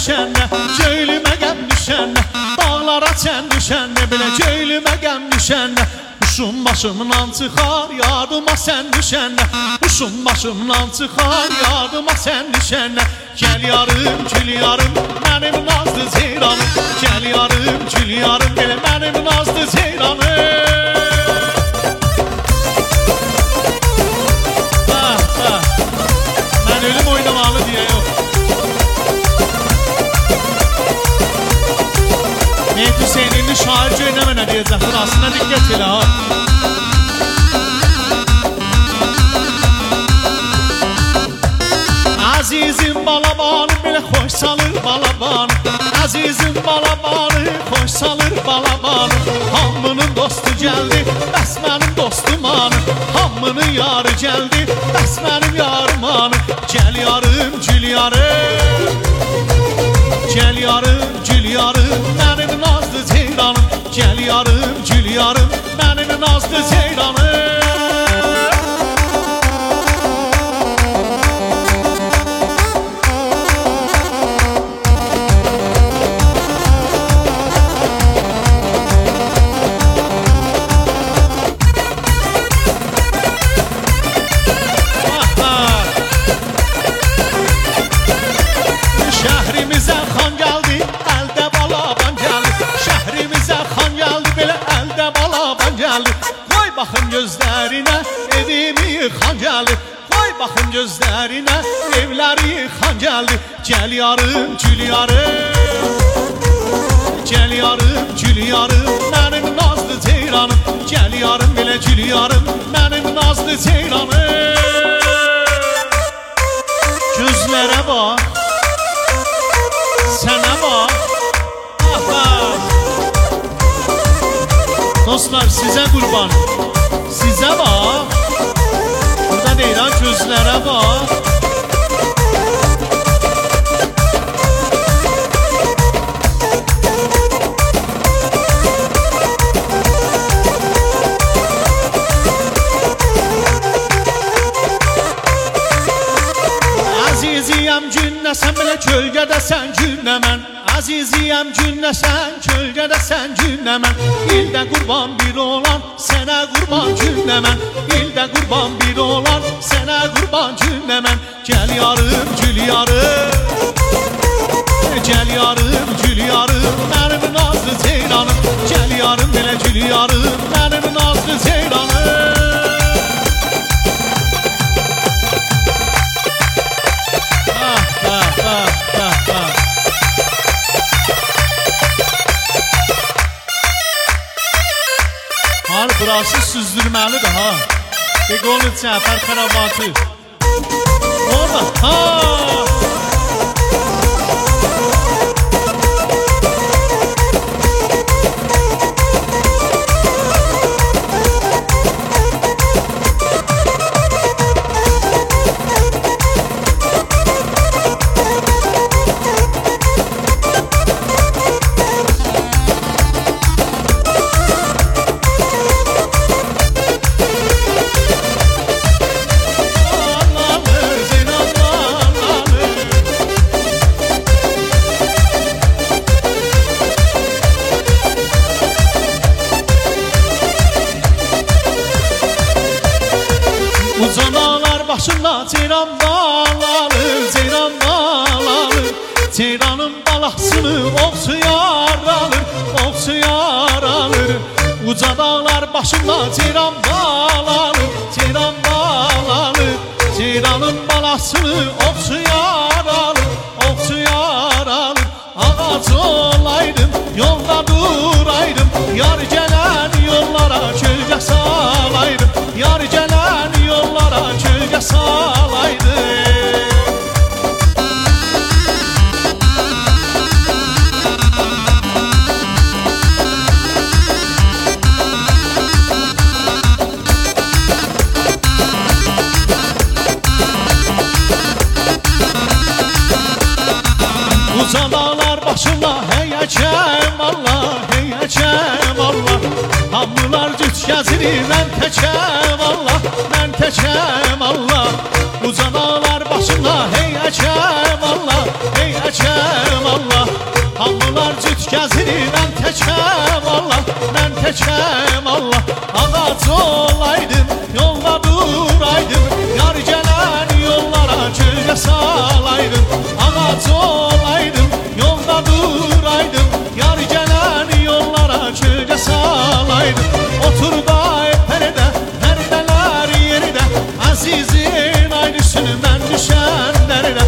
düşənə, göylümə qəm düşənə, dağlara çən düşənə, belə göylümə qəm düşənə. Uşum başımdan çıxar, yardıma sən düşənə, uşum başımdan çıxar, yardıma sən düşənə. Gəl yarım, gül yarım, mənim nazlı ceyranım, gəl yarım, gül yarım, belə mənim nazlı ceyranım. Mən ölüm oynamalı deyə yox. Mehdi Hüseyninli şair göynəmənə deyəcək, burasına diqqət elə ha. Azizim balabanı belə xoş salır balabanı, Azizim balabanı xoş salır balabanı. Hamının dostu gəldi, bəs mənim dostum anı, hamının yarı gəldi, bəs mənim yarım anı. Gəl yarım, gül yarım, gəl yarım, gül yarım, mənim nazlı ceyranım, gəl yarım, gül yarım, mənim nazlı ceyranım. Şəhrimizə xan gəldi, əldə balaban gəldi, şəhrimizə xan gəldi, belə əldə balaban gəldi. Qoy baxın gözlərinə, evimi yıxan gəldi, qoy baxın gözlərinə, evləri yıxan gəldi. Gəl yarım, gül yarım, gəl yarım, gül yarım, mənim nazlı ceyranım, gəl yarım, belə gül yarım, mənim nazlı ceyranım. Gözlərə bax, sənə bax, dostlar sizə qurban, sizə bax, burada deyirəm gözlərə bax. Aziziyəm günnəsən, belə kölgədəsən günnə mən, Aziziyəm günnəsən, kölgədəsən günnə mən. İldə qurban bir olan, sənə qurban günnə mən, İldə qurban bir olan, sənə qurban günnə mən. Gəl yarım, gül yarım, gəl yarım, gül yarım, mənim nazlı ceyranım, gəl yarım, belə gül yarım, mənim nazlı ceyranım. Burası süzdürməlidir ha. Beqolu Cəfər Xərabatı orada ha. Başında ceyran bağlanır, ceyran bağlanır, ceyranın balasını oxçu yaralır, oxçu yaralır. Uca dağlar başında ceyran bağlanır, ceyran bağlanır, ceyranın balasını oxçu yaralır, oxçu yaralır. Ağac olaydım, yolda duraydım, yar gələn yollara kölgə salaydım, yar gələn yollara kölgə salaydım. Uca dağlar başında heyəcəm Allah, heyəcəm Allah. Hamılar cüt gəzirir, mən təkəm Allah, mən təkəm Allah. Uca dağlar başında heyəcəm Allah, heyəcəm Allah. təkəm Allah. Ağac olaydım, yolda duraydım, yar gələn yollara cürə salaydım. Ağac olaydım, yolda duraydım, yar gələn yollara cürə salaydım. Otur da pərdə, pərdələr yerdə, əzizin ayrısını mən düşən dərdə.